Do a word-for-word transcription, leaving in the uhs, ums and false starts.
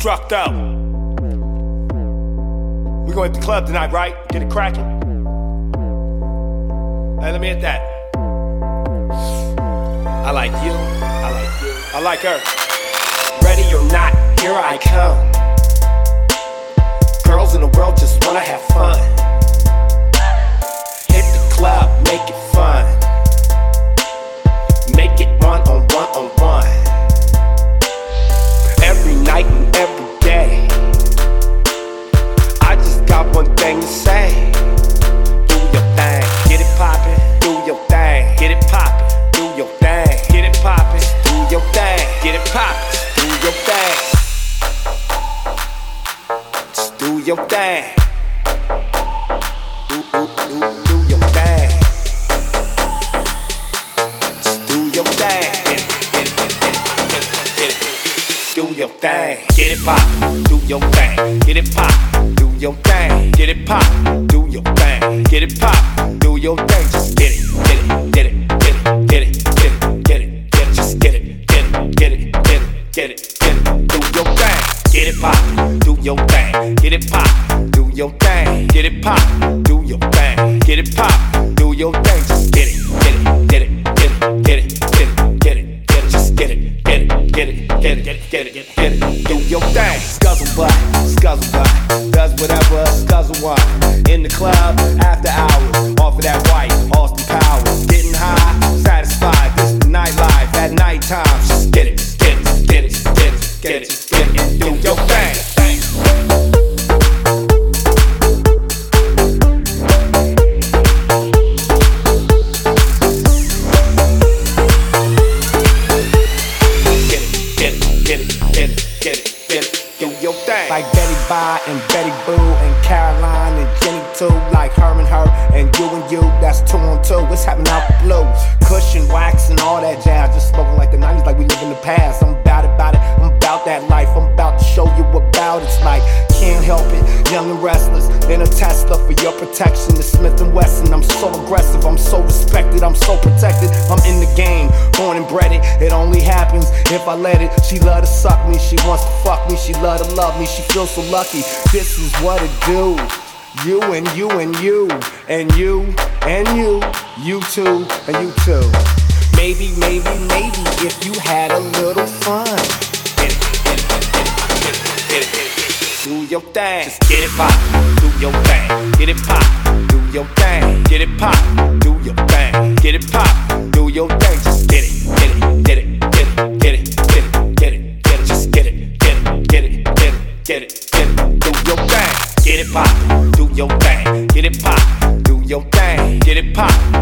Struck up. We gonna hit the club tonight, right? Get it cracking. Hey, let me hit that. I like you, I like you, I like her. Ready or not, here I come. Girls in the world just wanna have fun. Hit the club, make it fun. Make it one on one on one. Every night and every day. I just got one thing to say. Do your thing, get it poppin'. Do your thing, get it poppin'. Do your thing, get it poppin'. Do your thing, get it poppin'. Do your thing. Just do your thing. Do, do, do, do your thing. Just do your thing. Get it, get it, get it, get it. Do your thing, get it poppin'. Do your thing, get it poppin'. Do your thing, get it poppin'. Do your thing, get it poppin'. Do your thing, just get it, get it, get it, get it, get it, get it, get it, get it, just get it, get it, get it, get it, get it, get it. Do your thing, get it poppin'. Do your thing, get it poppin'. Do your thing, get it poppin'. Do your thing, get it poppin'. Do your thing, just get it, get it, get it, get it, get it, get it, get it, get it, just get it, get it, get it, get it, get it, get it, get it. Do your thing. Scuzzle butt, scuzzle butt, does whatever scuzzle want. In the club, after hours, off of that white Austin Powers. Getting high, satisfied. This the nightlife at nighttime. Just get it, get it, get it, get it, get it, get it, and do your thing. Like Betty Bye and Betty Boo and Caroline and Jenny too. Like her and her and you and you, that's two on two. What's happening out the blue? Cushion, wax and all that jazz. Just smoking like the nineties, like we live in the past. I'm about it, about it, I'm about that life. I'm about to show you about it. It's like, can't help it, young and restless. In a Tesla for your protection. The Smith and Wesson, I'm so aggressive, I'm so respected, I'm so protected. I'm in the game, born and bred it. It only happens if I let it. She love to suck me, she wants to fuck me, she love to love me, she feels so lucky. This is what it do. You and you and you and you and you, you too and you too. Maybe, maybe, maybe if you had a little fun. Get it, get it, get it, get it, get it. Do your thing, just get it pop. Do your thing, get it pop. Do your thing, get it pop. Do your thing, get it pop. Do your thing, just get it, get it, get it, get it, get it, get it, get it, get it, just get it, get it, get it, get it, get it, get it. Do your thing, get it pop. Do your thing, get it pop. Do your thing, get it pop.